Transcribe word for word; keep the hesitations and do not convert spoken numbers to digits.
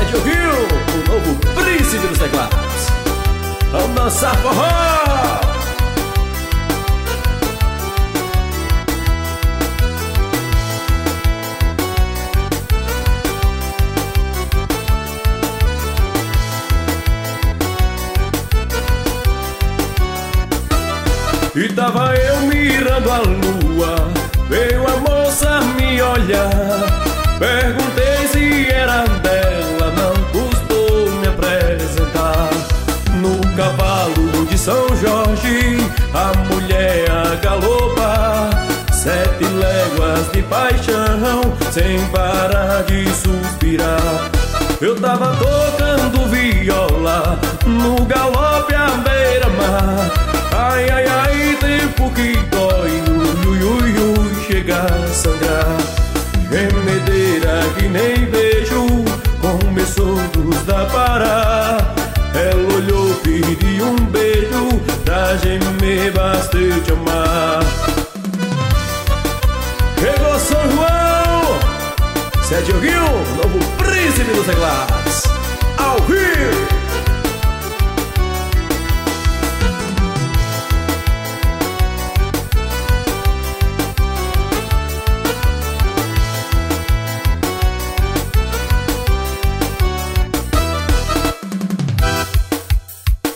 Sérgio Rio, o novo príncipe dos teclados. Vamos dançar forró! E tava eu mirando a lua, veio a moça me olhar. Perguntei se era dela, não custou me apresentar. No cavalo de São Jorge, a mulher a galopar. Sete léguas de paixão, sem parar de suspirar. Eu tava tocando viola, no galope à beira-mar. Ai, ai, ai, tempo que dói, ui, ui, ui, ui, chega a sangrar. Remedeira que nem beijo, começou dos da Pará. Ela olhou, pediu um beijo, pra gemer bastante amar. Chegou São João, Sérgio Rio, novo príncipe dos teclados, ao Rio.